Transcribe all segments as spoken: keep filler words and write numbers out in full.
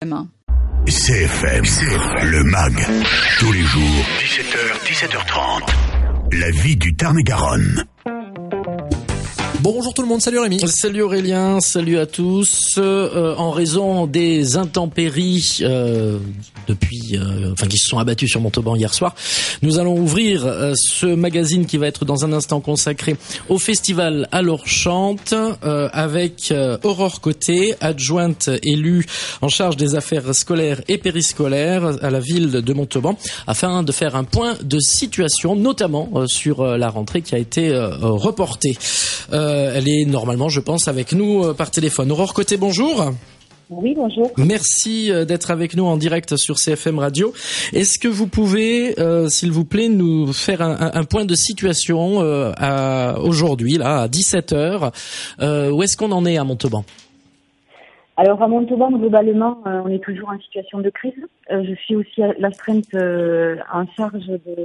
C F M, C F M, le M A G, tous les jours, dix-sept heures, dix-sept heures trente, la vie du Tarn-et-Garonne. Bonjour tout le monde, salut Rémi. Salut Aurélien, salut à tous. Euh, en raison des intempéries euh, depuis, euh, enfin qui se sont abattues sur Montauban hier soir, nous allons ouvrir euh, ce magazine qui va être dans un instant consacré au festival Alors Chante euh, avec euh, Aurore Côté, adjointe élue en charge des affaires scolaires et périscolaires à la ville de Montauban, afin de faire un point de situation, notamment euh, sur euh, la rentrée qui a été euh, reportée. Euh, Elle est normalement, je pense, avec nous euh, par téléphone. Aurore Côté, bonjour. Oui, bonjour. Merci euh, d'être avec nous en direct sur C F M Radio. Est-ce que vous pouvez, euh, s'il vous plaît, nous faire un, un, un point de situation euh, à, aujourd'hui, là, à dix-sept heures. Euh, où est-ce qu'on en est à Montauban ? Alors, à Montauban, globalement, euh, on est toujours en situation de crise. Euh, je suis aussi l'astreinte euh, en charge de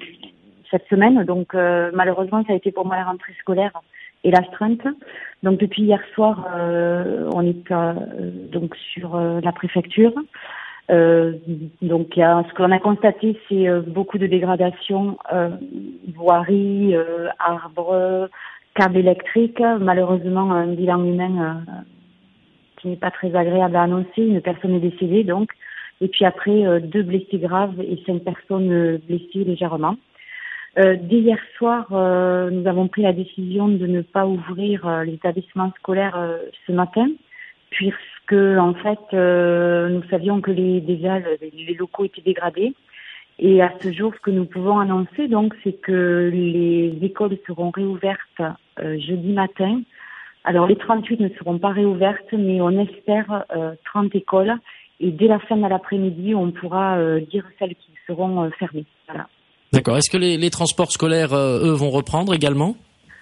cette semaine. Donc, euh, malheureusement, ça a été pour moi la rentrée scolaire et l'astreinte. Donc depuis hier soir, euh, on est euh, donc sur euh, la préfecture. Euh, donc il y a, ce qu'on a constaté, c'est euh, beaucoup de dégradation, euh, voirie, euh, arbres, câbles électriques. Malheureusement, un bilan humain euh, qui n'est pas très agréable à annoncer. Une personne est décédée donc. Et puis après, euh, deux blessés graves et cinq personnes blessées légèrement. Euh, dès hier soir, euh, nous avons pris la décision de ne pas ouvrir euh, les établissements scolaires euh, ce matin, puisque en fait, euh, nous savions que les, déjà les, les locaux étaient dégradés. Et à ce jour, ce que nous pouvons annoncer, donc, c'est que les écoles seront réouvertes euh, jeudi matin. Alors, les trente-huit ne seront pas réouvertes, mais on espère euh, trente écoles. Et dès la fin de l'après-midi, on pourra euh, dire celles qui seront euh, fermées. Voilà. D'accord. Est-ce que les, les transports scolaires, euh, eux, vont reprendre également ?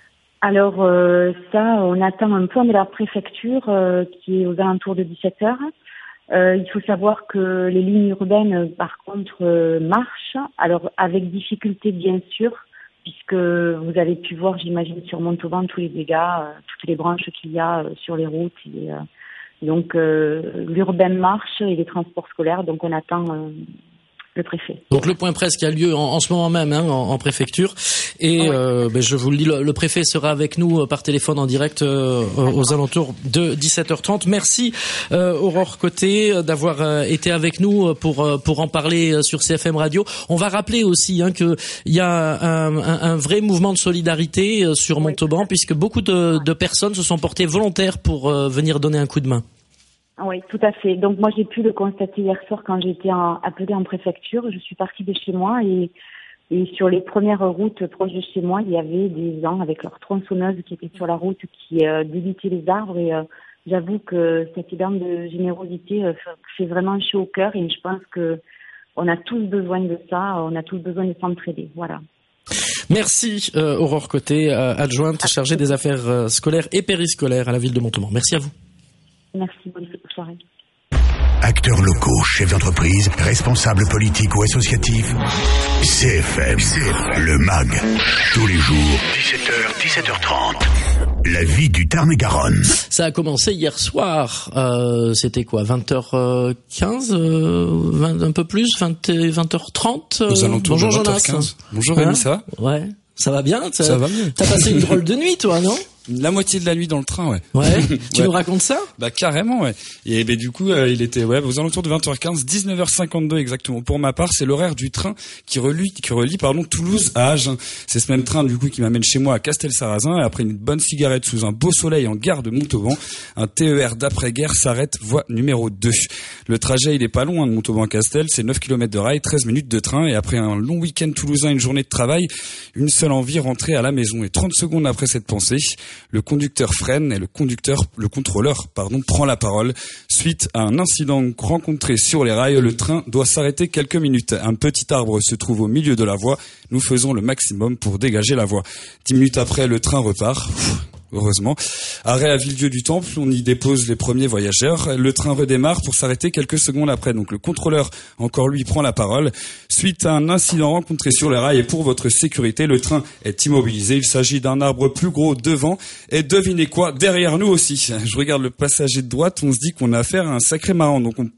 Alors euh, ça, on attend un point de la préfecture euh, qui est aux alentours de dix-sept heures. Euh, il faut savoir que les lignes urbaines, par contre, euh, marchent. Alors avec difficulté, bien sûr, puisque vous avez pu voir, j'imagine, sur Montauban tous les dégâts, euh, toutes les branches qu'il y a euh, sur les routes. Et, euh, donc euh, l'urbain marche et les transports scolaires. Donc on attend. Euh, Le préfet. Donc le point presse qui a lieu en, en ce moment même hein, en, en préfecture et ouais. euh, ben, je vous le dis, le, le préfet sera avec nous euh, par téléphone en direct euh, aux alentours de dix-sept heures trente. Merci euh, Aurore Côté euh, d'avoir euh, été avec nous pour euh, pour en parler euh, sur C F M Radio. On va rappeler aussi hein, que il y a un, un, un vrai mouvement de solidarité euh, sur Montauban oui. puisque beaucoup de, de personnes se sont portées volontaires pour euh, venir donner un coup de main. Oui, tout à fait. Donc moi j'ai pu le constater hier soir quand j'ai été en, appelée en préfecture. Je suis partie de chez moi et, et sur les premières routes proches de chez moi, il y avait des gens avec leurs tronçonneuses qui étaient sur la route, qui euh, débitaient les arbres et euh, j'avoue que cet élan de générosité euh, fait vraiment chaud au cœur et je pense que on a tous besoin de ça, on a tous besoin de s'entraider. Voilà. Merci euh, Aurore Côté, euh, adjointe chargée des affaires euh, scolaires et périscolaires à la ville de Montauban. Merci à vous. Merci, bonne soirée. Acteurs locaux, chefs d'entreprise, responsables politiques ou associatifs, C F M, C F M, le M A G, tous les jours, dix-sept heures, dix-sept heures trente, la vie du Tarn-et-Garonne. Ça a commencé hier soir, euh, c'était quoi, vingt heures quinze, euh, vingt, un peu plus, vingt, vingt heures trente euh, Aux alentours bonjour de vingt heures quinze. Jonas. Bonjour Rémi, hein ça va ? Ouais, ça va bien ça, ça va mieux. T'as passé une drôle de nuit toi, non ? La moitié de la nuit dans le train, ouais. Ouais. Tu ouais. nous racontes ça ? Bah carrément, ouais. Et ben du coup, euh, il était ouais aux alentours de vingt heures quinze, dix-neuf heures cinquante-deux exactement. Pour ma part, c'est l'horaire du train qui relie, qui relie pardon Toulouse à Agen. C'est ce même train du coup qui m'amène chez moi à Castelsarrasin. Et après une bonne cigarette sous un beau soleil en gare de Montauban, un T E R d'après-guerre s'arrête, voie numéro deux. Le trajet, il est pas long hein, de Montauban à Castel, c'est neuf kilomètres de rail, treize minutes de train. Et après un long week-end toulousain, une journée de travail, une seule envie, rentrer à la maison. Et trente secondes après cette pensée, le conducteur freine et le conducteur, le contrôleur, pardon, prend la parole. Suite à un incident rencontré sur les rails, le train doit s'arrêter quelques minutes. Un petit arbre se trouve au milieu de la voie. Nous faisons le maximum pour dégager la voie. Dix minutes après, le train repart. Heureusement. Arrêt à Villedieu-du-Temple, on y dépose les premiers voyageurs. Le train redémarre pour s'arrêter quelques secondes après. Donc le contrôleur, encore lui, prend la parole. Suite à un incident rencontré sur les rails et pour votre sécurité, le train est immobilisé. Il s'agit d'un arbre plus gros devant et devinez quoi, derrière nous aussi. Je regarde le passager de droite, on se dit qu'on a affaire à un sacré marrant. Donc on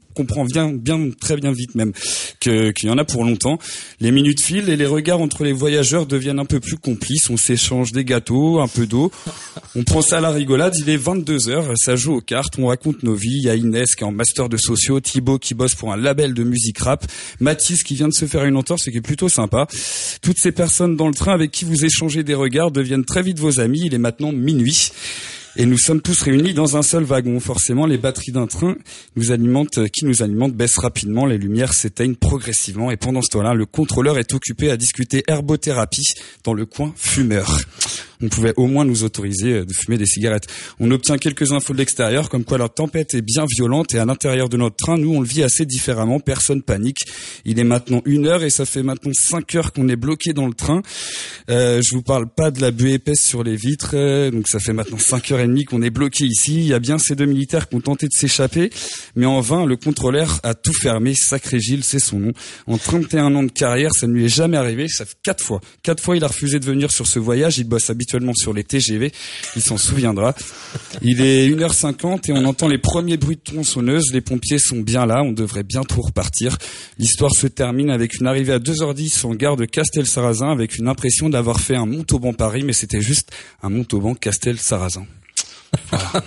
comprend bien, bien, très bien vite même que, qu'il y en a pour longtemps. Les minutes filent et les regards entre les voyageurs deviennent un peu plus complices. On s'échange des gâteaux, un peu d'eau. On prend ça à la rigolade. Il est vingt-deux heures. Ça joue aux cartes. On raconte nos vies. Il y a Inès qui est en master de sociaux, Thibaut qui bosse pour un label de musique rap, Mathis qui vient de se faire une entorse et qui est plutôt sympa. Toutes ces personnes dans le train avec qui vous échangez des regards deviennent très vite vos amis. Il est maintenant minuit. Et nous sommes tous réunis dans un seul wagon. Forcément, les batteries d'un train nous alimentent, qui nous alimente baissent rapidement. Les lumières s'éteignent progressivement. Et pendant ce temps-là, le contrôleur est occupé à discuter herbothérapie dans le coin fumeur. On pouvait au moins nous autoriser de fumer des cigarettes. On obtient quelques infos de l'extérieur, comme quoi la tempête est bien violente et à l'intérieur de notre train, nous, on le vit assez différemment. Personne panique. Il est maintenant une heure et ça fait maintenant cinq heures qu'on est bloqué dans le train. Euh, je vous parle pas de la buée épaisse sur les vitres. Euh, donc ça fait maintenant cinq heures et demie qu'on est bloqué ici. Il y a bien ces deux militaires qui ont tenté de s'échapper, mais en vain, le contrôleur a tout fermé. Sacré Gilles, c'est son nom. En trente et un ans de carrière, ça ne lui est jamais arrivé. Ça fait quatre fois. Quatre fois, il a refusé de venir sur ce voyage. Il bosse habituellement sur les T G V, il s'en souviendra. Il est une heure cinquante et on entend les premiers bruits de tronçonneuse. Les pompiers sont bien là, on devrait bientôt repartir. L'histoire se termine avec une arrivée à deux heures dix en gare de Castel-Sarrazin avec une impression d'avoir fait un Montauban Paris, mais c'était juste un Montauban Castel-Sarrazin. Voilà.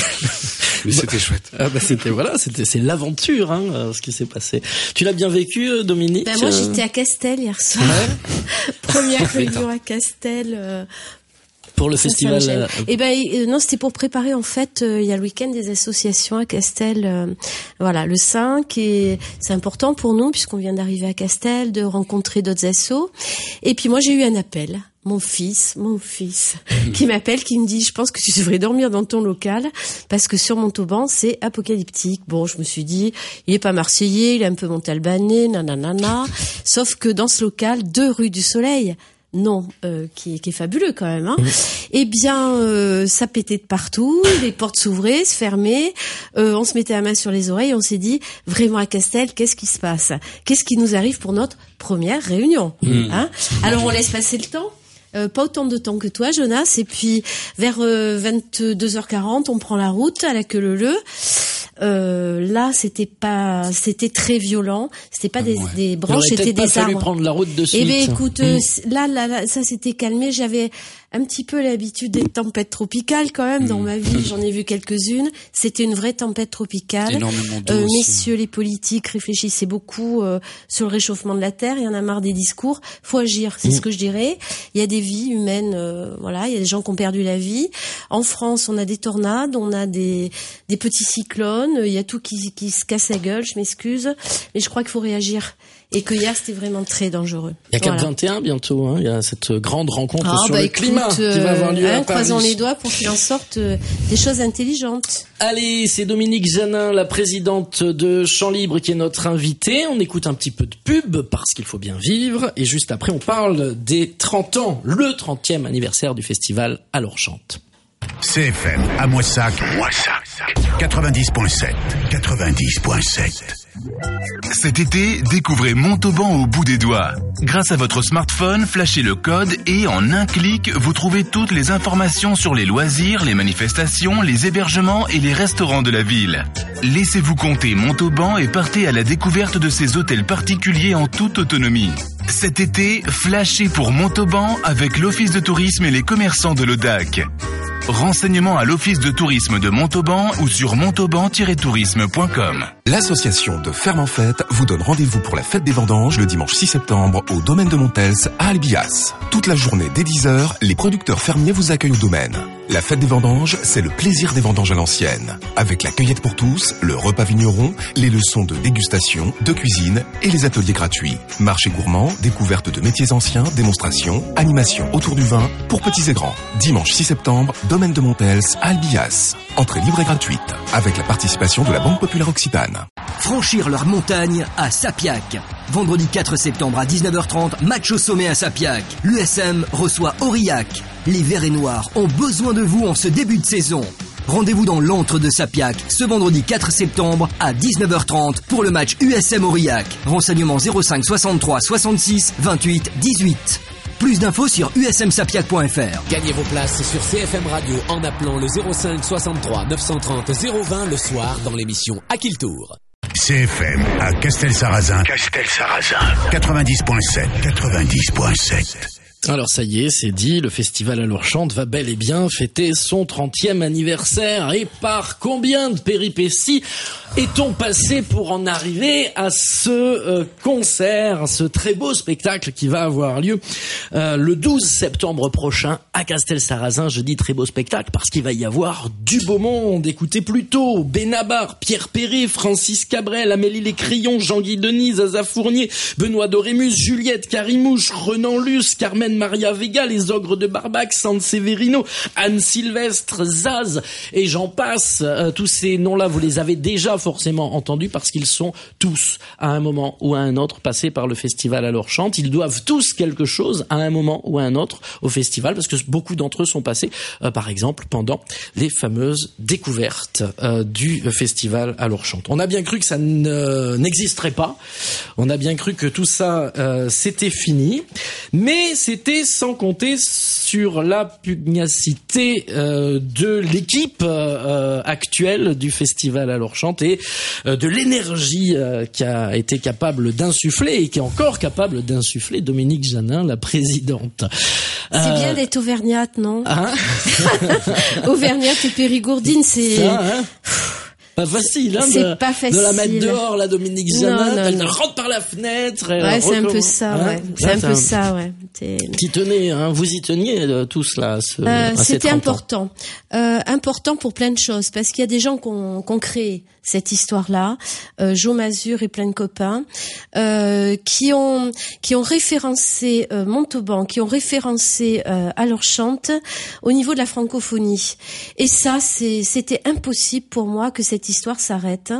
Mais c'était chouette. Ah bah c'était voilà, c'était c'est l'aventure hein, ce qui s'est passé. Tu l'as bien vécu, Dominique? Ben moi j'étais à Castel hier soir. Ouais. Première réunion à Castel. Euh... Pour le ça, festival. Ça eh ben euh, non, c'était pour préparer en fait. Euh, il y a le week-end des associations à Castel. Euh, voilà, le cinq et c'est important pour nous puisqu'on vient d'arriver à Castel, de rencontrer d'autres assos. Et puis moi j'ai eu un appel. Mon fils, mon fils, qui m'appelle, qui me dit, je pense que tu devrais dormir dans ton local, parce que sur Montauban, c'est apocalyptique. Bon, je me suis dit, il est pas marseillais, il est un peu montalbanais, nanana. Sauf que dans ce local, deux rue du Soleil, non, euh, qui, est, qui est fabuleux quand même, hein. Mmh. Eh bien, euh, ça pétait de partout, les portes s'ouvraient, se fermaient, euh, on se mettait la main sur les oreilles, on s'est dit, vraiment à Castel, qu'est-ce qui se passe? Qu'est-ce qui nous arrive pour notre première réunion? Mmh. Hein? Alors, on laisse passer le temps. Euh, pas autant de temps que toi, Jonas, et puis vers euh, vingt-deux heures quarante, on prend la route à la queue leu-leu. Euh, là, c'était pas, c'était très violent. C'était pas des, ouais. des branches, c'était des fallu arbres. Prendre la route de suite. Eh ben, écoute, mmh. euh, là, là, là, ça s'était calmé. J'avais un petit peu l'habitude des tempêtes tropicales quand même mmh. dans ma vie. J'en ai vu quelques-unes. C'était une vraie tempête tropicale. Énormément d'eau euh, aussi. Messieurs les politiques, réfléchissez beaucoup euh, sur le réchauffement de la terre. Il y en a marre des discours. Faut agir, c'est mmh. ce que je dirais. Il y a des vies humaines, euh, voilà. Il y a des gens qui ont perdu la vie. En France, on a des tornades, on a des des petits cyclones. Il y a tout qui qui se casse la gueule. Je m'excuse, mais je crois qu'il faut réagir. Et que hier, c'était vraiment très dangereux. Il y a COP vingt et un bientôt, hein. Il y a cette grande rencontre ah, sur bah le écoute, climat euh, qui va avoir lieu hein, à Paris. Croisons les doigts pour qu'il en sorte euh, des choses intelligentes. Allez, c'est Dominique Janin, la présidente de Champ Libre, qui est notre invitée. On écoute un petit peu de pub parce qu'il faut bien vivre. Et juste après, on parle des trente ans, le trentième anniversaire du festival Alors Chante. C F M à Moissac, Moissac, quatre-vingt-dix virgule sept, quatre-vingt-dix virgule sept. Cet été, découvrez Montauban au bout des doigts. Grâce à votre smartphone, flashez le code et en un clic, vous trouvez toutes les informations sur les loisirs, les manifestations, les hébergements et les restaurants de la ville. Laissez-vous compter Montauban et partez à la découverte de ces hôtels particuliers en toute autonomie. Cet été, flashez pour Montauban avec l'Office de tourisme et les commerçants de l'Audac. Renseignements à l'Office de tourisme de Montauban ou sur montauban tiret tourisme point com. L'association de Ferme en Fête vous donne rendez-vous pour la fête des vendanges le dimanche six septembre au domaine de Montels à Albias. Toute la journée dès dix heures, les producteurs fermiers vous accueillent au domaine. La fête des vendanges, c'est le plaisir des vendanges à l'ancienne. Avec la cueillette pour tous, le repas vigneron, les leçons de dégustation, de cuisine et les ateliers gratuits. Marché gourmand, découverte de métiers anciens, démonstrations, animations autour du vin pour petits et grands. Dimanche six septembre, domaine de Montels à Albias. Entrée libre et gratuite, avec la participation de la Banque Populaire Occitane. Franchir leur montagne à Sapiac. Vendredi quatre septembre à dix-neuf heures trente, match au sommet à Sapiac. L'U S M reçoit Aurillac. Les Verts et Noirs ont besoin de vous en ce début de saison. Rendez-vous dans l'antre de Sapiac ce vendredi quatre septembre à dix-neuf heures trente pour le match U S M Aurillac. Renseignements zéro cinq soixante-trois soixante-six vingt-huit dix-huit. Plus d'infos sur u s m sapiac point f r. Gagnez vos places sur C F M Radio en appelant le zéro cinq soixante-trois neuf cent trente zéro vingt le soir dans l'émission À qui le tour. C F M à Castel-Sarrazin. Castel-Sarrazin. quatre-vingt-dix virgule sept. quatre-vingt-dix virgule sept. Alors ça y est, c'est dit, le festival Alourchante va bel et bien fêter son trentième anniversaire. Et par combien de péripéties est-on passé pour en arriver à ce euh, concert, ce très beau spectacle qui va avoir lieu euh, le douze septembre prochain à Castel-Sarrazin. Je dis très beau spectacle parce qu'il va y avoir du beau monde. Écoutez plutôt Benabar, Pierre Perret, Francis Cabrel, Amélie Lécrion, Jean-Guy Denis, Zaza Fournier, Benoît Dorémus, Juliette Carimouche, Renan Luce, Carmen Maria Vega, les Ogres de Barbac, San Severino, Anne Sylvestre, Zaz, et j'en passe. Euh, tous ces noms-là, vous les avez déjà forcément entendus parce qu'ils sont tous, à un moment ou à un autre, passés par le festival Alourchante. Ils doivent tous quelque chose à un moment ou à un autre au festival parce que beaucoup d'entre eux sont passés, euh, par exemple, pendant les fameuses découvertes euh, du festival Alourchante. On a bien cru que ça ne, n'existerait pas. On a bien cru que tout ça, euh, c'était fini. Mais c'est C'était sans compter sur la pugnacité euh, de l'équipe euh, actuelle du festival Alourchante et euh, de l'énergie euh, qui a été capable d'insuffler et qui est encore capable d'insuffler Dominique Janin, la présidente. C'est euh... bien d'être auvergnate, non? Hein Auvergnate et Périgourdine, c'est... Ça, hein pas facile, hein, c'est de, pas facile. de la mettre dehors, la Dominique Janin, elle non. rentre par la fenêtre. Et ouais, c'est un peu ça, hein ouais. C'est un peu ça, ouais. T'es... Qui tenez, hein, vous y teniez euh, tous là. À ce, euh, à c'était important, euh, important pour plein de choses, parce qu'il y a des gens qui ont, qui ont créé cette histoire-là, euh, Jo Mazur et plein de copains, euh, qui ont qui ont référencé euh, Montauban, qui ont référencé euh, Alourchante au niveau de la francophonie. Et ça, c'est c'était impossible pour moi que cette histoire s'arrête.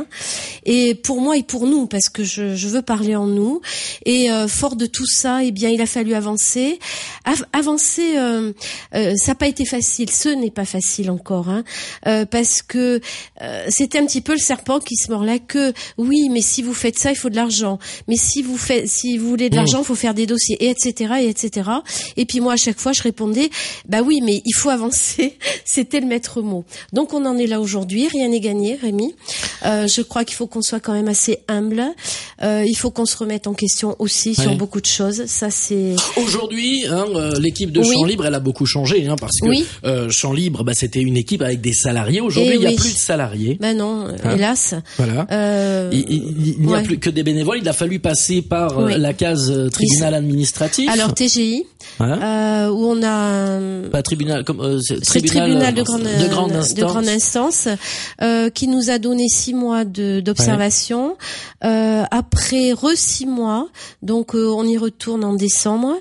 Et pour moi et pour nous, parce que je, je veux parler en nous. Et euh, fort de tout ça, eh bien, il a fallu avancer. Av- avancer, euh, euh, ça n'a pas été facile. Ce n'est pas facile encore, hein, euh, parce que euh, c'était un petit peu le serpent qui se mord la queue. Oui, mais si vous faites ça, il faut de l'argent. Mais si vous faites, si vous voulez de l'argent, il faut faire des dossiers, et etc., et etc. Et puis moi, à chaque fois, je répondais, bah oui, mais il faut avancer. C'était le maître mot. Donc on en est là aujourd'hui. Rien n'est gagné, Rémi. Euh, je crois qu'il faut qu'on soit quand même assez humble. Euh, il faut qu'on se remette en question aussi ouais. sur beaucoup de choses. Ça, c'est aujourd'hui, hein, euh, l'équipe de oui. Chant Libre, elle a beaucoup changé, hein, parce que oui. euh, Chant Libre, bah, c'était une équipe avec des salariés. Aujourd'hui, et il n'y oui. a plus de salariés. Ben non, hein. Hélas. Voilà. Euh... Il, il, il n'y ouais. a plus que des bénévoles. Il a fallu passer par oui. euh, la case euh, tribunal administratif. Alors T G I, voilà. euh, où on a pas tribunal comme euh, c'est tribunal, tribunal de grande de grande instance, de grande instance euh, qui nous a donné six mois de d'observation. Ouais. Euh, après re six mois, donc euh, on y retourne en décembre.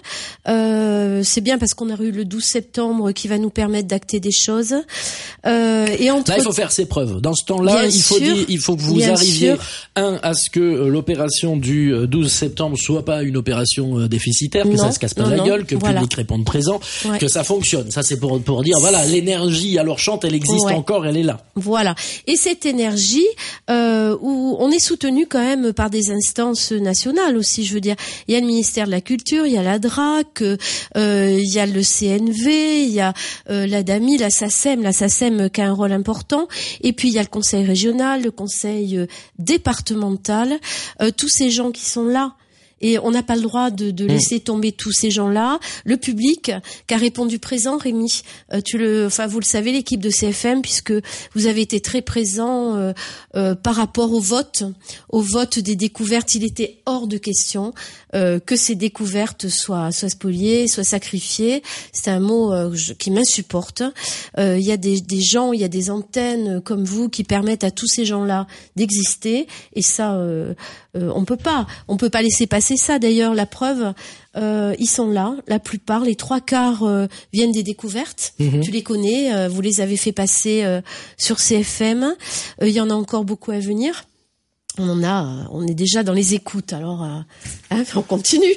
Euh, c'est bien parce qu'on a eu le douze septembre qui va nous permettre d'acter des choses. Euh, et entre... Là, il faut faire ses preuves. Dans ce temps-là, bien il faut sûr, dire, il faut que vous arriviez sûr. un à ce que euh, l'opération du douze septembre soit pas une opération euh, déficitaire, que non, ça se casse pas non, la non, gueule, que le voilà. public réponde présent, ouais. que ça fonctionne. Ça, c'est pour pour dire voilà, l'énergie Alourchante, elle existe ouais. encore, elle est là. Voilà. Et cette énergie euh, où on est soutenu quand même par des instances nationales aussi, je veux dire, il y a le ministère de la Culture, il y a la D R A C, euh, il y a le C N V, il y a euh, la D A M I, la SACEM, la SACEM qui a un rôle important, et puis il y a le conseil régional, le conseil euh, départemental, euh, tous ces gens qui sont là. Et on n'a pas le droit de, de laisser mmh. tomber tous ces gens-là. Le public qui a répondu présent, Rémi, euh, tu le, enfin vous le savez, l'équipe de C F M, puisque vous avez été très présent euh, euh, par rapport au vote, au vote des découvertes. Il était hors de question euh, que ces découvertes soient soient spoliées, soient sacrifiées. C'est un mot euh, je, qui m'insupporte. Euh, il y a des, des gens, il y a des antennes comme vous qui permettent à tous ces gens-là d'exister. Et ça, euh, euh, on peut pas, on peut pas laisser passer. C'est ça d'ailleurs la preuve, euh, ils sont là, la plupart, les trois quarts euh, viennent des découvertes, mmh. tu les connais, euh, vous les avez fait passer euh, sur C F M, il euh, y en a encore beaucoup à venir, on en a, on est déjà dans les écoutes, alors euh, hein, on continue,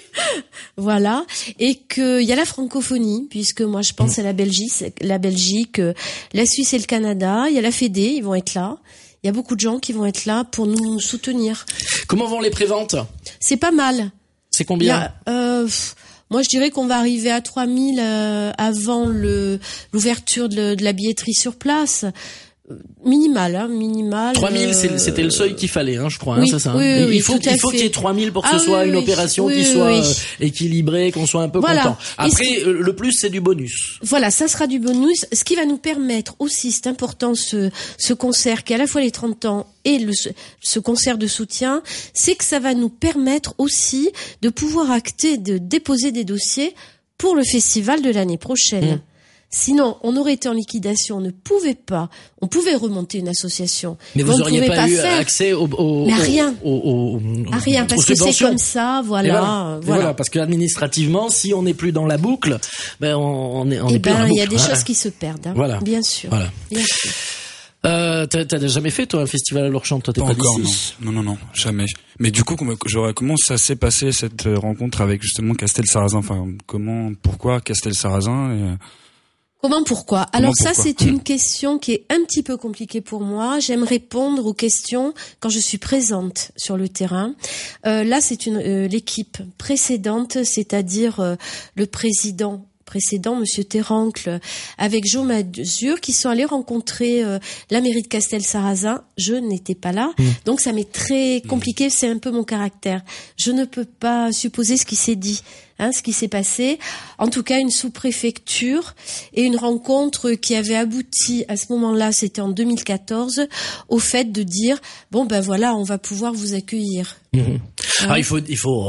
voilà, et qu'il y a la francophonie, puisque moi je pense mmh. à la Belgique, la Belgique, la Suisse et le Canada, il y a la Fédé, ils vont être là. Il y a beaucoup de gens qui vont être là pour nous soutenir. Comment vont les préventes ? C'est pas mal. C'est combien ? Il y a, euh, Moi, je dirais qu'on va arriver à trois mille euh, avant le, l'ouverture de, le, de la billetterie sur place. Minimal, hein, minimal. trois mille, euh... c'était le seuil qu'il fallait, hein, je crois, oui, hein, c'est ça. Oui, il oui, faut, il faut qu'il y ait trois mille pour que ah, ce soit oui, une oui, opération oui, qui oui, soit oui. euh, équilibrée, qu'on soit un peu voilà. content. Après, qui... le plus, c'est du bonus. Voilà, ça sera du bonus. Ce qui va nous permettre aussi, c'est important, ce, ce concert qui est à la fois les trente ans et le, ce concert de soutien, c'est que ça va nous permettre aussi de pouvoir acter, de déposer des dossiers pour le festival de l'année prochaine. Mmh. Sinon, on aurait été en liquidation, on ne pouvait pas, on pouvait remonter une association. Mais vous n'auriez pas, pas eu faire. accès au, au, mais à rien. Au, au, au, à rien, parce que c'est comme ça, voilà. Voilà. voilà. voilà. Parce que administrativement, si on n'est plus dans la boucle, ben on, on est, on Et est plus ben, dans la boucle. il y a des voilà. choses qui se perdent, hein. Voilà. Bien sûr. Voilà. Bien sûr. Euh, t'as, t'as jamais fait, toi, un festival à l'Orchamps? Toi, t'es pas, pas encore, d'ici? Non. non, non, non, jamais. Mais du coup, comment, comment ça s'est passé, cette rencontre avec, justement, Castel-Sarrazin? Enfin, comment, pourquoi Castel-Sarrazin et... Comment, pourquoi? Comment, Alors pourquoi ça, c'est une question qui est un petit peu compliquée pour moi. J'aime répondre aux questions quand je suis présente sur le terrain. Euh, là, c'est une euh, l'équipe précédente, c'est-à-dire euh, le président précédent, Monsieur Terrancle, avec Jean Mazur, qui sont allés rencontrer euh, la mairie de Castel-Sarrazin. Je n'étais pas là, mmh. donc ça m'est très compliqué. C'est un peu mon caractère. Je ne peux pas supposer ce qui s'est dit. Hein, ce qui s'est passé, en tout cas une sous-préfecture et une rencontre qui avait abouti à ce moment-là, c'était en deux mille quatorze, au fait de dire bon ben voilà, on va pouvoir vous accueillir. Mmh. Ouais. Alors il faut il faut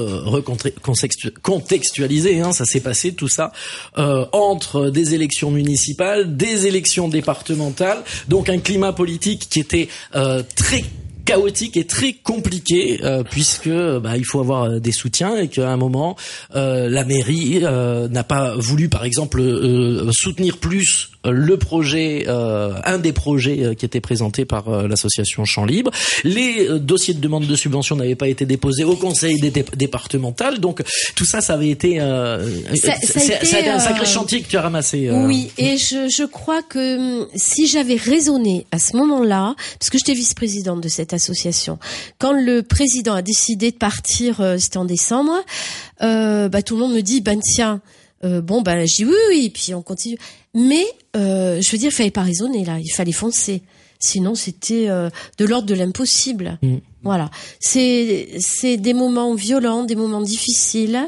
recontextualiser, hein, ça s'est passé tout ça euh, entre des élections municipales, des élections départementales, donc un climat politique qui était euh, très chaotique et très compliqué euh, puisque bah il faut avoir des soutiens et qu'à un moment euh, la mairie euh, n'a pas voulu par exemple euh, soutenir plus le projet, euh, un des projets euh, qui était présenté par euh, l'association Champs Libres. Les euh, dossiers de demande de subvention n'avaient pas été déposés au conseil dé- départemental, donc tout ça, ça avait été, euh, ça, ça, a été, ça a été un sacré euh, chantier que tu as ramassé. Euh... Oui, et je, je crois que si j'avais raisonné à ce moment-là, parce que j'étais vice-présidente de cette association, quand le président a décidé de partir, euh, c'était en décembre, euh, bah tout le monde me dit, ben tiens. Euh, bon ben je dis oui oui puis on continue mais euh, je veux dire il fallait pas raisonner là, il fallait foncer, sinon c'était euh, de l'ordre de l'impossible. Mmh. Voilà, c'est c'est des moments violents, des moments difficiles.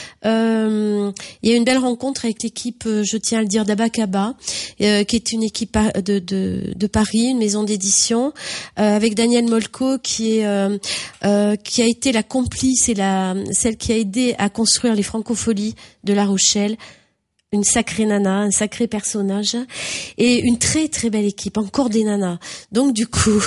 Euh, il y a une belle rencontre avec l'équipe, je tiens à le dire, d'Abacaba, euh, qui est une équipe de de, de Paris, une maison d'édition, euh, avec Daniel Molko qui est euh, euh, qui a été la complice et la celle qui a aidé à construire les Francopholies de La Rochelle. Une sacrée nana, un sacré personnage et une très très belle équipe, encore des nanas. Donc du coup,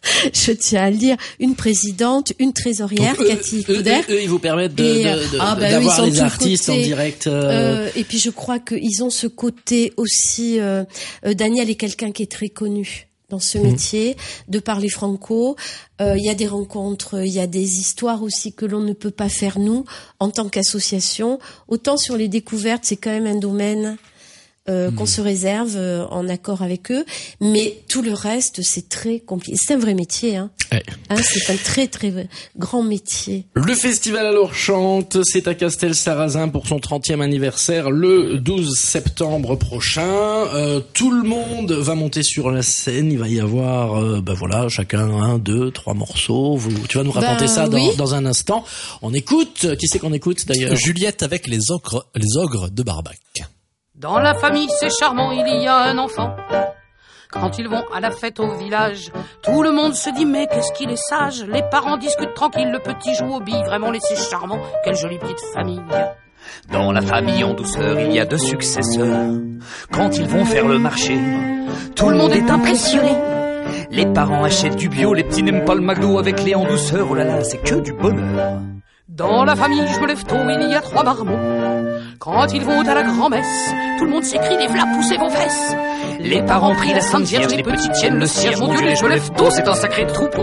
je tiens à le dire, une présidente, une trésorière, donc, eux, Cathy Couder. Eux, eux, ils vous permettent de, et, de, de, ah, bah, d'avoir eux, les artistes côté, en direct. Euh... Euh, et puis je crois qu'ils ont ce côté aussi. Euh, euh, Daniel est quelqu'un qui est très connu dans ce mmh. métier, de parler franco. Euh, il y a des rencontres, il y a des histoires aussi que l'on ne peut pas faire nous en tant qu'association. Autant sur les découvertes, c'est quand même un domaine euh, mmh. qu'on se réserve euh, en accord avec eux, mais tout le reste, c'est très compliqué. C'est un vrai métier, hein. Ouais. Hein, c'est un très très grand métier. Le festival à l'Orchamps, c'est à Castel-Sarrazin pour son trentième anniversaire le douze septembre prochain. Euh, tout le monde va monter sur la scène. Il va y avoir, euh, ben voilà, chacun un, deux, trois morceaux. Vous, tu vas nous raconter ben, ça dans, oui. dans un instant. On écoute. Qui c'est qu'on écoute d'ailleurs? Juliette avec les ogres, les ogres de Barbac. Dans la famille, c'est charmant, il y a un enfant. Quand ils vont à la fête au village, tout le monde se dit mais qu'est-ce qu'il est sage. Les parents discutent tranquille, le petit joue aux billes. Vraiment laissé charmant, quelle jolie petite famille. Dans la famille en douceur, il y a deux successeurs. Quand ils vont faire le marché, tout le monde est impressionné. Les parents achètent du bio, les petits n'aiment pas le McDo avec les en douceur. Oh là là, c'est que du bonheur. Dans la famille, je me lève tôt, il y a trois marmots. Quand ils vont à la grand-messe, tout le monde s'écrie des flaps poussez vos fesses. Les parents prient la Sainte Vierge, les petits tiennent le cierge. Mon Dieu, les je me lève tôt, c'est un sacré troupeau.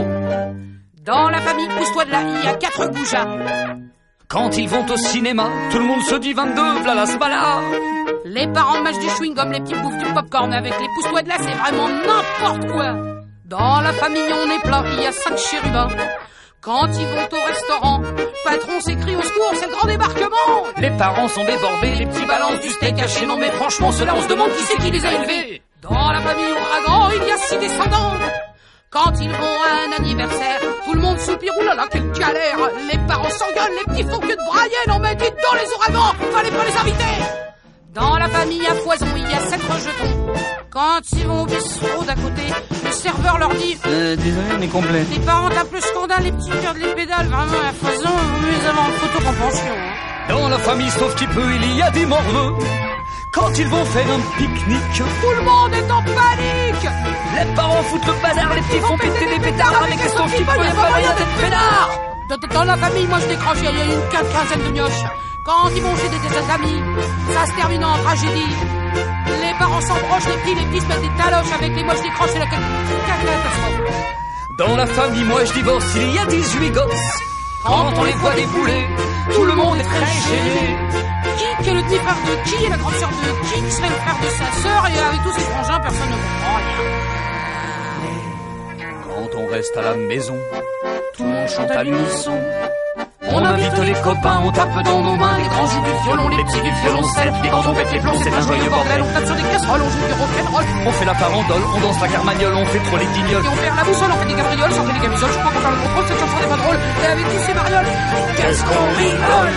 Dans la famille, pousse-toi de là, il y a quatre goujats. Quand ils vont au cinéma, tout le monde se dit vingt-deux, v'là la sbala. Les parents mâchent du chewing-gum, les petits bouffent du popcorn avec les pousse-toi de là, c'est vraiment n'importe quoi. Dans la famille, on est plein, il y a cinq chérubins. Quand ils vont au restaurant, patron s'écrie au secours, c'est le grand débarquement. Les parents sont débordés, les petits balancent du steak haché. Non mais franchement, cela on se demande qui c'est qui les a élevés. Dans la famille Ouragan, il y a six descendants. Quand ils vont à un anniversaire, tout le monde soupire, oulala, quelle galère. Les parents s'engueulent, les petits font que de brailler. Non mais dites donc les Ouragans, fallait pas les inviter. Dans la famille à Foison, il y a sept rejetons. Quand ils vont au bistrot d'à côté, le serveur leur dit Euh, désolé, on est complet. les parents tapent le scandale, les petits perdent les pédales. Vraiment, à Foison, vaut mieux les avoir en photo qu'en pension. Dans la famille, sauf qui peut, il y a des morveux. Quand ils vont faire un pique-nique, tout le monde est en panique. Les parents foutent le bazar, les petits font péter des pétards. Avec les sauf qui peut, il n'y a pas moyen d'être pédard. Dans, dans la famille, moi je décroche, il y a une quinzaine de mioches. Quand ils vont chez des, des amis, ça se termine en tragédie. Les parents s'embrochent, les petits, les petits se mettent des taloches avec les moches décroches, c'est la catastrophe. Dans la famille, moi je divorce, il y a dix-huit gosses. Quand on les voit débouler, tout le monde est très gêné. Qui, qui est le petit frère de qui et la grande sœur de qui, qui serait le frère de sa sœur, et avec tous ses frangins, personne ne comprend rien. Quand on reste à la maison, tout le monde chante à l'unisson. On invite les copains, on tape dans nos mains, les grands jouent du violon, les petits du violoncelle. Et quand on pète les plombs, c'est un joyeux bordel. On tape sur des casseroles, on joue du rock'n'roll. On fait la farandole, on danse la carmagnole, on fait trop les guignols. Et on perd la boussole, on fait des gabrioles, on fait des camisoles. Je crois qu'on perd le contrôle, cette chanson n'est pas drôle. Et avec tous ces marioles, qu'est-ce qu'on rigole.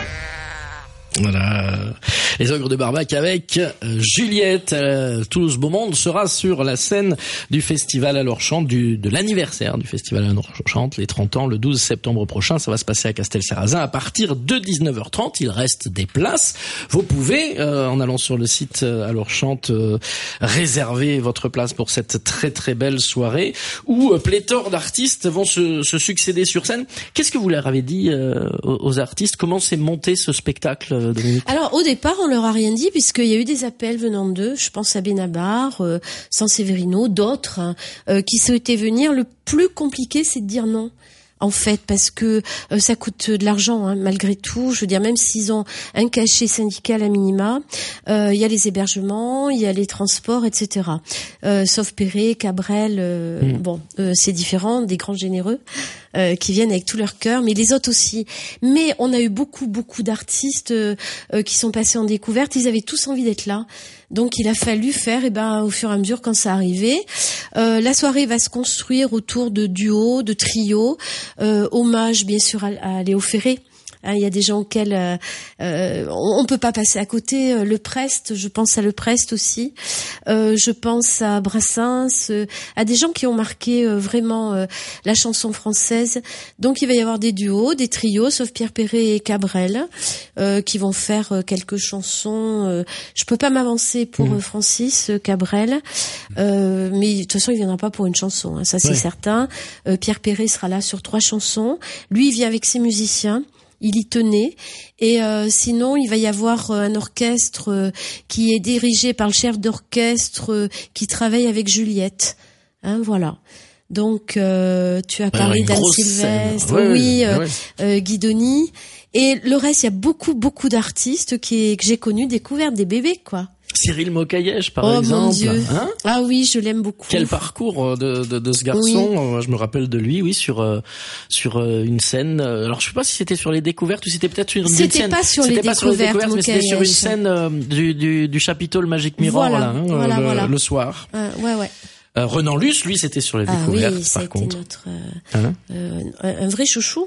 Voilà, les Ogres de Barbac avec euh, Juliette. Euh, Toulouse Beaumonde sera sur la scène du festival Alors Chante, du, de l'anniversaire du festival Alors Chante, les trente ans, le douze septembre prochain. Ça va se passer à Castelsarrasin à partir de dix-neuf heures trente. Il reste des places. Vous pouvez, euh, en allant sur le site euh, Alors Chante, euh, réserver votre place pour cette très très belle soirée où euh, pléthore d'artistes vont se, se succéder sur scène. Qu'est-ce que vous leur avez dit euh, aux, aux artistes? Comment s'est monté ce spectacle? Alors au départ, on leur a rien dit puisqu'il y a eu des appels venant d'eux. Je pense à Benabar, euh, San Severino, d'autres hein, euh, qui souhaitaient venir. Le plus compliqué, c'est de dire non. En fait, parce que euh, ça coûte de l'argent, hein, malgré tout. Je veux dire, même s'ils ont un cachet syndical à minima, euh, il y a les hébergements, il y a les transports, et cetera. Euh, sauf Perret, Cabrel, euh, mmh. bon, euh, c'est différent, des grands généreux euh, qui viennent avec tout leur cœur, mais les autres aussi. Mais on a eu beaucoup, beaucoup d'artistes euh, euh, qui sont passés en découverte. Ils avaient tous envie d'être là. Donc il a fallu faire, et eh ben au fur et à mesure quand ça arrivait. Euh, la soirée va se construire autour de duos, de trios, euh, hommage bien sûr à, à Léo Ferré. Hein, il y a des gens auxquels euh, euh, on, on peut pas passer à côté. Le Prest, je pense à Le Prest aussi. Euh, je pense à Brassens, euh, à des gens qui ont marqué euh, vraiment euh, la chanson française. Donc il va y avoir des duos, des trios, sauf Pierre Perret et Cabrel, euh, qui vont faire euh, quelques chansons. Euh, je peux pas m'avancer pour mmh. euh, Francis euh, Cabrel, euh, mais de toute façon il viendra pas pour une chanson, hein, ça c'est ouais. certain. Euh, Pierre Perret sera là sur trois chansons. Lui il vient avec ses musiciens. Il y tenait. Et euh, sinon, il va y avoir euh, un orchestre euh, qui est dirigé par le chef d'orchestre euh, qui travaille avec Juliette. Hein, voilà. Donc, euh, tu as parlé d'Anne Sylvestre, oui, oui euh, oui. Euh, Guidoni. Et le reste, il y a beaucoup, beaucoup d'artistes qui, que j'ai connus, découverts, des bébés, quoi. Cyril Mokayesh, par oh, exemple. Mon Dieu. Hein ah oui, je l'aime beaucoup. Quel parcours de, de, de ce garçon. Oui. Je me rappelle de lui, oui, sur sur une scène. Alors, je sais pas si c'était sur les découvertes ou si c'était peut-être sur une scène. C'était pas sur les découvertes, sur les découvertes mais c'était sur une scène euh, du, du, du chapiteau le Magic Mirror, voilà, là, hein, voilà, le, voilà. le soir. Euh, ouais, ouais. Euh, Renan Luce, lui, c'était sur les ah, découvertes, oui, par contre. Notre, euh, hein euh, un vrai chouchou.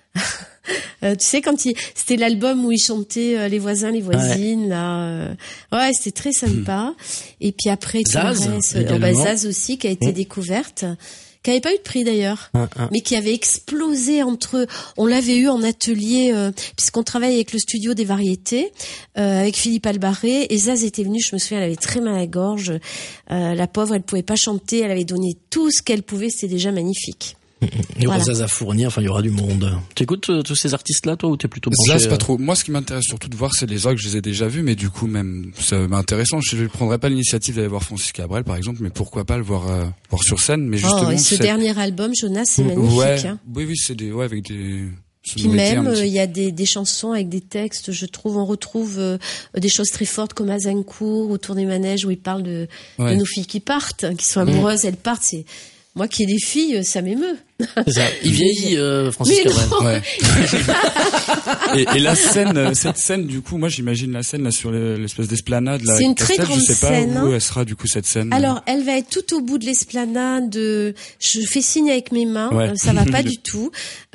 Euh, tu sais quand il c'était l'album où il chantait euh, les voisins les voisines ouais. là euh... ouais c'était très sympa mmh. et puis après Zaz, reste, euh, bah, Zaz aussi qui a été mmh. découverte qui avait pas eu de prix d'ailleurs mmh. mais qui avait explosé entre on l'avait eu en atelier euh, puisqu'on travaille avec le studio des variétés euh, avec Philippe Albaré et Zaz était venue je me souviens elle avait très mal à la gorge euh, la pauvre elle pouvait pas chanter elle avait donné tout ce qu'elle pouvait c'était déjà magnifique. Il y aura voilà. Zaza Fournier, enfin il y aura du monde. Tu écoutes euh, tous ces artistes-là, toi, ou t'es plutôt branché? Zaz, pas trop. Moi, ce qui m'intéresse surtout de voir, c'est les ogres. Je les ai déjà vus, mais du coup, même, ça m'intéressant. Je ne prendrais pas l'initiative d'aller voir Francis Cabrel, par exemple, mais pourquoi pas le voir, euh, voir sur scène. Mais justement, oh, et ce c'est... dernier album, Jonas, c'est mmh. magnifique. Ouais. Hein. Oui, oui, c'est des, ouais, avec des. Puis même, il y a des, des chansons avec des textes, je trouve, on retrouve euh, des choses très fortes comme Azincourt, autour des manèges, où il parle de, ouais. de nos filles qui partent, qui sont amoureuses, mmh. elles partent, c'est moi qui ai des filles, ça m'émeut. C'est ça. Il vieillit, euh, Francis Cabrel. Ouais. et, et la scène, cette scène, du coup, moi j'imagine la scène là sur l'espèce d'esplanade. Là, c'est une très Castel, grande je sais pas scène. où elle sera du coup cette scène. Alors, elle va être tout au bout de l'esplanade. Je fais signe avec mes mains. Ouais. Ça va pas du tout.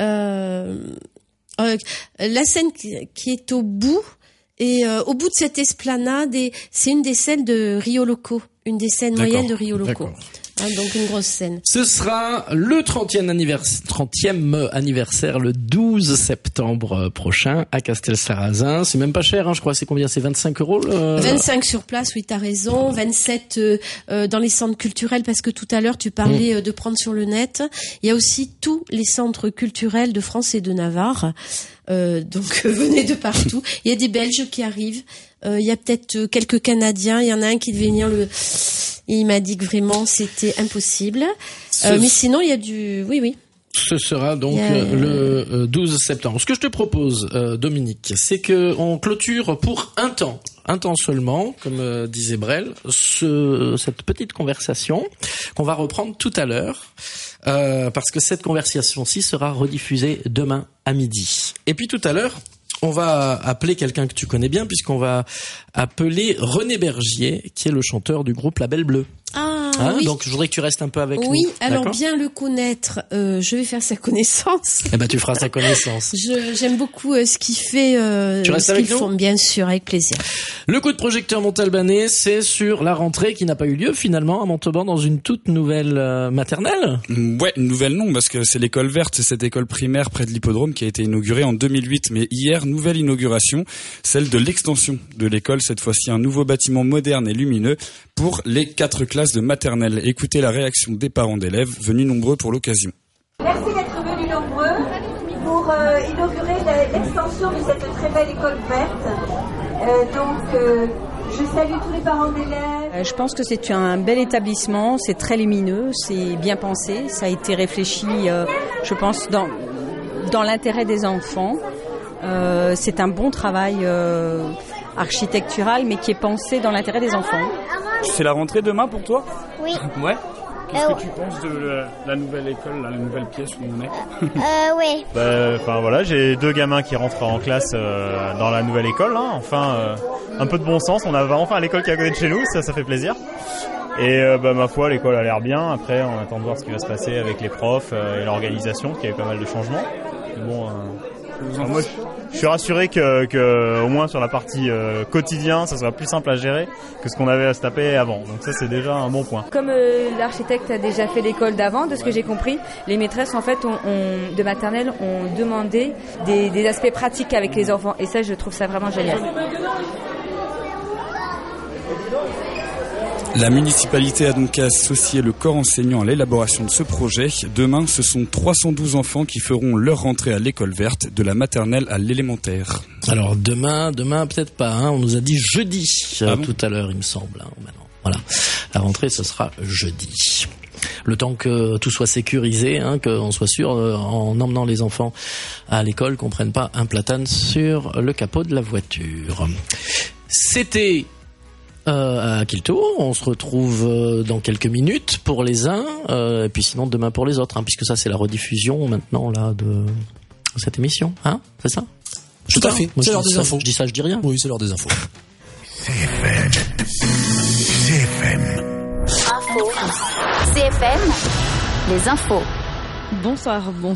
Euh, euh, la scène qui, qui est au bout. Et euh, au bout de cette esplanade, et c'est une des scènes de Rio Loco, une des scènes D'accord. moyennes de Rio Loco. D'accord. Hein, donc une grosse scène. Ce sera le trentième anniversaire, trentième anniversaire le douze septembre prochain à Castelsarrasin. C'est même pas cher, hein, je crois. C'est combien? C'est vingt-cinq euros le... vingt-cinq sur place, oui, t'as raison. vingt-sept euh, euh, dans les centres culturels, parce que tout à l'heure tu parlais mmh. euh, de prendre sur le net. Il y a aussi tous les centres culturels de France et de Navarre. Euh, donc euh, venez de partout. Il y a des Belges qui arrivent. Euh, il y a peut-être euh, quelques Canadiens. Il y en a un qui devait venir le. Et il m'a dit que vraiment c'était impossible. Euh, mais sinon il y a du. Oui, oui. Ce sera donc yeah. euh, le douze septembre. Ce que je te propose, euh, Dominique, c'est que on clôture pour un temps, un temps seulement, comme euh, disait Brel, ce, cette petite conversation qu'on va reprendre tout à l'heure, euh, parce que cette conversation-ci sera rediffusée demain à midi. Et puis tout à l'heure, on va appeler quelqu'un que tu connais bien, puisqu'on va appeler René Bergier, qui est le chanteur du groupe La Belle Bleue. Ah, hein, oui. Donc je voudrais que tu restes un peu avec oui, nous. Oui, alors D'accord bien le connaître, euh, je vais faire sa connaissance. Eh ben tu feras sa connaissance. je, j'aime beaucoup euh, ce qu'il fait. Euh, tu restes ce avec qu'ils nous font, bien sûr, avec plaisir. Le coup de projecteur montalbanais, c'est sur la rentrée qui n'a pas eu lieu finalement à Montauban dans une toute nouvelle euh, maternelle. Ouais, une nouvelle non, parce que c'est l'école verte, c'est cette école primaire près de l'hippodrome qui a été inaugurée en deux mille huit. Mais hier, nouvelle inauguration, celle de l'extension de l'école, cette fois-ci un nouveau bâtiment moderne et lumineux pour les quatre classes de maternelle. Écoutez la réaction des parents d'élèves venus nombreux pour l'occasion. Merci d'être venus nombreux pour euh, inaugurer l'extension de cette très belle école verte. Euh, donc, euh, je salue tous les parents d'élèves. Euh, je pense que c'est un bel établissement, c'est très lumineux, c'est bien pensé, ça a été réfléchi, euh, je pense, dans, dans l'intérêt des enfants. Euh, c'est un bon travail euh, architectural, mais qui est pensé dans l'intérêt des enfants. C'est la rentrée demain pour toi ? Oui. Ouais. Qu'est-ce Euh, que tu penses de la, la nouvelle école, la nouvelle pièce où on est ? Euh, oui. Bah, enfin voilà, j'ai deux gamins qui rentrent en classe euh, dans la nouvelle école. Hein. Enfin, euh, un peu de bon sens. On a enfin l'école qui est à côté de chez nous, ça, ça fait plaisir. Et euh, bah, ma foi, l'école a l'air bien. Après, on attend de voir ce qui va se passer avec les profs euh, et l'organisation, parce qu'il y a eu pas mal de changements. Mais bon, euh, moi, je suis rassuré que, que, au moins sur la partie euh, quotidien, ça sera plus simple à gérer que ce qu'on avait à se taper avant. Donc ça, c'est déjà un bon point. Comme euh, l'architecte a déjà fait l'école d'avant, de ce que j'ai compris, les maîtresses en fait ont, ont, de maternelle ont demandé des, des aspects pratiques avec les enfants. Et ça, je trouve ça vraiment génial. La municipalité a donc associé le corps enseignant à l'élaboration de ce projet. Demain, ce sont trois cent douze enfants qui feront leur rentrée à l'école verte, de la maternelle à l'élémentaire. Alors demain, demain peut-être pas, hein, on nous a dit jeudi ah euh, bon tout à l'heure, il me semble. Hein, maintenant. Voilà, la rentrée ce sera jeudi. Le temps que tout soit sécurisé, hein, qu'on soit sûr, euh, en emmenant les enfants à l'école, qu'on prenne pas un platane sur le capot de la voiture. C'était... Euh, à Quilto, on se retrouve euh, dans quelques minutes pour les uns, euh, et puis sinon demain pour les autres, hein, puisque ça c'est la rediffusion maintenant là de cette émission, hein, c'est ça ? Tout à fait. Moi, c'est l'heure dis des ça, infos. Je dis ça, je dis rien. Oui, c'est l'heure des infos. C F M. C F M. Info. C F M. Les infos. Bonsoir, bonsoir.